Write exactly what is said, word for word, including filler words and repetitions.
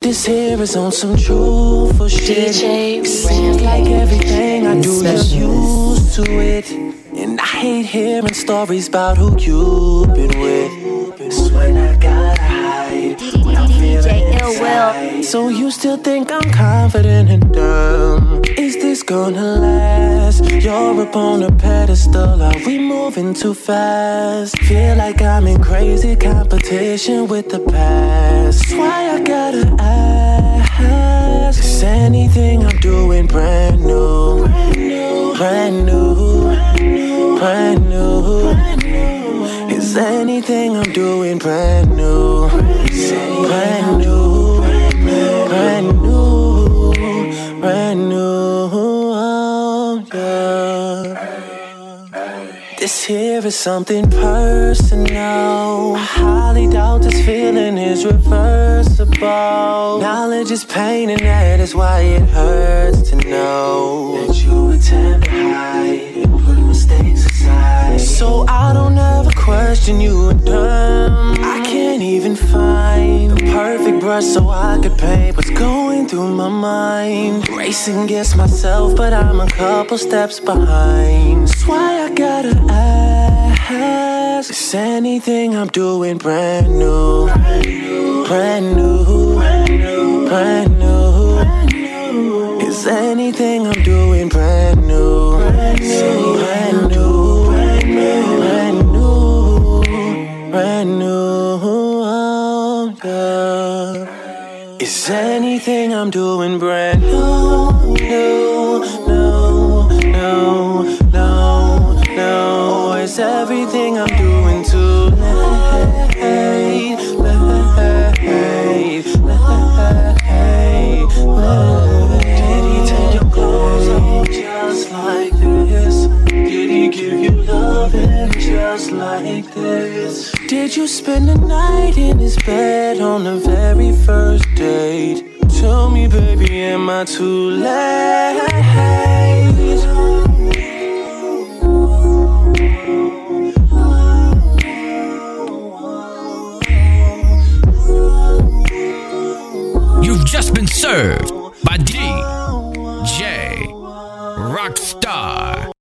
This here is on some truthful shit. D J It seems like everything I do, you're used to it. And I hate hearing stories about who you've been with. It's when I gotta hide when I'm feeling inside. So you still think I'm confident and dumb? Is this gonna last? You're up on a pedestal, are we moving too fast? Feel like I'm in crazy competition with the past. That's why I gotta ask, is anything I'm doing brand new? Brand new, brand new. Is anything I'm doing brand new? Brand new, brand new, brand new, yeah. This here is something personal. I highly doubt this feeling is reversible. Knowledge is pain and that is why it hurts to know that you attempt to hide and put mistakes aside. So I don't ever question you and dumb. I can't even find the perfect brush so I could paint what's going through my mind. Racing against myself, but I'm a couple steps behind. That's why I gotta ask, is anything I'm doing brand new? Brand new, brand new. Is anything I'm doing brand new? Brand new, brand new, brand new, brand new, yeah. Is anything I'm doing brand new? No, no, no, no, no. Is everything I'm doing too late? Late, late, late. Did he take your clothes off just like this? Did he give you loving just like this? Did you spend the night in his bed on the very first date? Tell me, baby, am I too late? You've just been served by D J Rockstar.